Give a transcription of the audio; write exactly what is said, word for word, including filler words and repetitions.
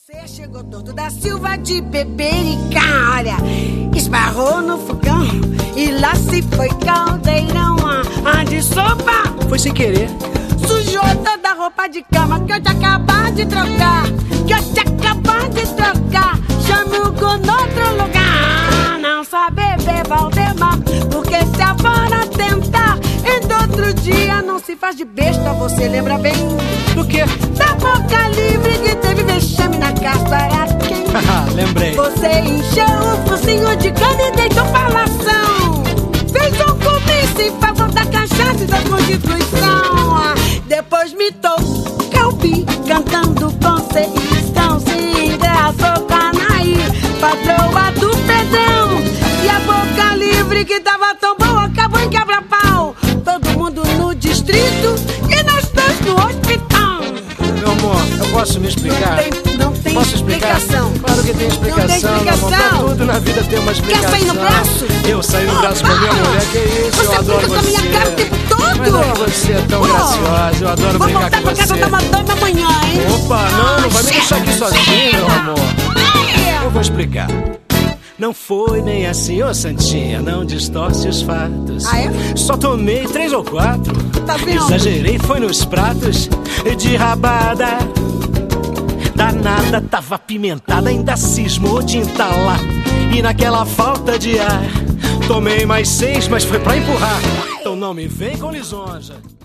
Você chegou todo da Silva de Beberica, olha, esbarrou no fogão e lá se foi caldeirão, a de sopa. Foi sem querer. Sujou toda a roupa de cama que eu tinha acabado de trocar, que eu tinha acabado de trocar. Chame o Gu no outro lugar, não sabe beber Valdemar, porque se a vara tentar, e do outro dia não se faz de besta, você lembra bem? Do quê? Da boca livre que teve vexame na casa quem? Lembrei. Você encheu o focinho de cana e deitou falação. Fez um comício em favor da cachaça e da Constituição. Depois me toca o bi cantando Conceição. Se engraçou Canaí, patroa do Pedrão. E a boca livre que tava tão boa acabou em quebra-pau. Todo mundo no distrito e nós dois no hospital. Meu amor, eu posso me explicar? Não tem, não tem posso explicação. Explicar? Claro que tem explicação. Não tem explicação. Meu amor, tudo na vida tem uma explicação. Quer sair no braço? Eu saí no oh, braço com a minha mulher, que isso, você eu adoro você. Você brinca com a minha cara o tempo todo. Mas é que você é tão oh, graciosa, eu adoro brincar com você. Vou voltar pra casa da Madonna amanhã, hein? Opa, não, não vai me deixar aqui sozinho, meu amor. Eu vou explicar. Não foi nem assim, ô Santinha, não distorce os fatos. Ah, é? Só tomei três ou quatro. Tá vendo? Exagerei, foi nos pratos de rabada. Danada, tava apimentada, ainda cismou de entalar. E naquela falta de ar, tomei mais seis, mas foi pra empurrar. Então não me vem com lisonja.